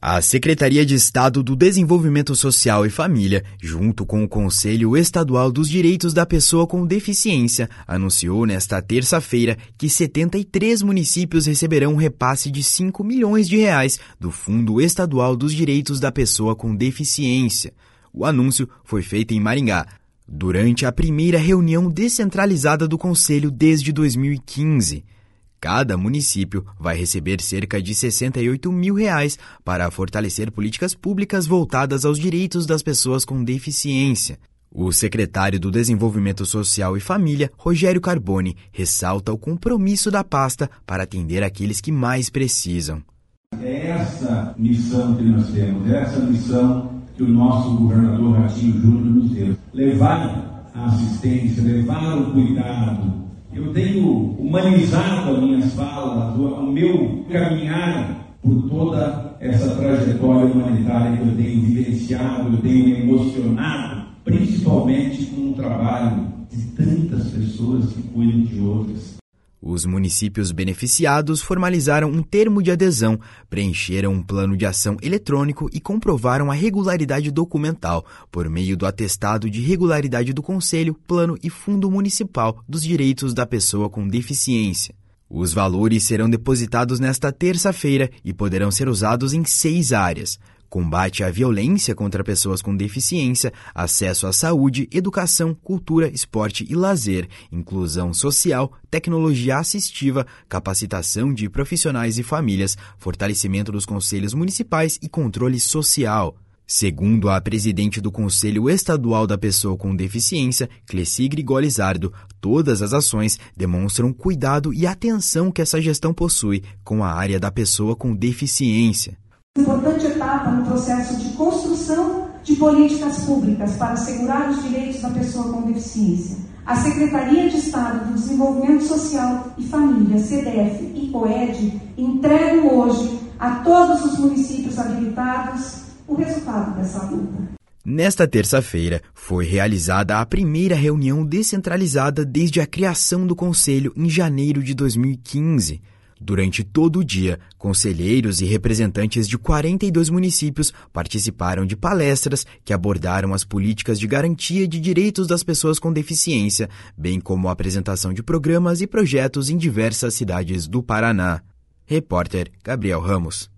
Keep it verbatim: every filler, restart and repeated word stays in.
A Secretaria de Estado do Desenvolvimento Social e Família, junto com o Conselho Estadual dos Direitos da Pessoa com Deficiência, anunciou nesta terça-feira que setenta e três municípios receberão um repasse de cinco milhões de reais do Fundo Estadual dos Direitos da Pessoa com Deficiência. O anúncio foi feito em Maringá, durante a primeira reunião descentralizada do Conselho desde dois mil e quinze. Cada município vai receber cerca de sessenta e oito mil reais para fortalecer políticas públicas voltadas aos direitos das pessoas com deficiência. O secretário do Desenvolvimento Social e Família, Rogério Carboni, ressalta o compromisso da pasta para atender aqueles que mais precisam. É essa missão que nós temos, é essa missão que o nosso governador Ratinho Júnior nos deu. Levar a assistência, levar o cuidado. Eu tenho humanizado as minhas falas, o meu caminhar por toda essa trajetória humanitária que eu tenho vivenciado, eu tenho me emocionado, principalmente com o trabalho de tantas pessoas que cuidam de outras. Os municípios beneficiados formalizaram um termo de adesão, preencheram um plano de ação eletrônico e comprovaram a regularidade documental por meio do atestado de regularidade do Conselho, Plano e Fundo Municipal dos Direitos da Pessoa com Deficiência. Os valores serão depositados nesta terça-feira e poderão ser usados em seis áreas: combate à violência contra pessoas com deficiência, acesso à saúde, educação, cultura, esporte e lazer, inclusão social, tecnologia assistiva, capacitação de profissionais e famílias, fortalecimento dos conselhos municipais e controle social. Segundo a presidente do Conselho Estadual da Pessoa com Deficiência, Cleci Grigoli Zardo, todas as ações demonstram cuidado e atenção que essa gestão possui com a área da pessoa com deficiência. Importante etapa no processo de construção de políticas públicas para assegurar os direitos da pessoa com deficiência. A Secretaria de Estado do Desenvolvimento Social e Família, C D F e COED, entregam hoje a todos os municípios habilitados o resultado dessa luta. Nesta terça-feira, foi realizada a primeira reunião descentralizada desde a criação do Conselho em janeiro de dois mil e quinze. Durante todo o dia, conselheiros e representantes de quarenta e dois municípios participaram de palestras que abordaram as políticas de garantia de direitos das pessoas com deficiência, bem como a apresentação de programas e projetos em diversas cidades do Paraná. Repórter Gabriel Ramos.